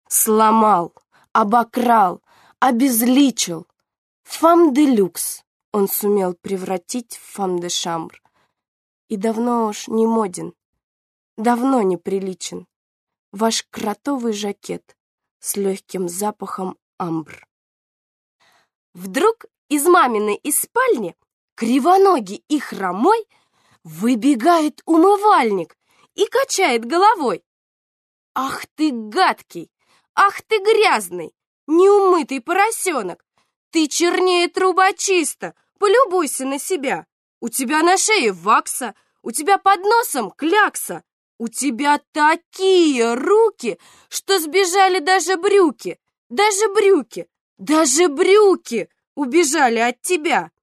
сломал, обокрал, обезличил. Фам де люкс он сумел превратить в фам де шамбр. И давно уж не моден, давно не приличен ваш кротовый жакет с легким запахом амбр. Вдруг из маминой из спальни, кривоногий и хромой, выбегает умывальник и качает головой. Ах ты гадкий, ах ты грязный, неумытый поросенок! Ты чернее трубочиста, полюбуйся на себя. У тебя на шее вакса, у тебя под носом клякса. У тебя такие руки, что сбежали даже брюки, даже брюки убежали от тебя.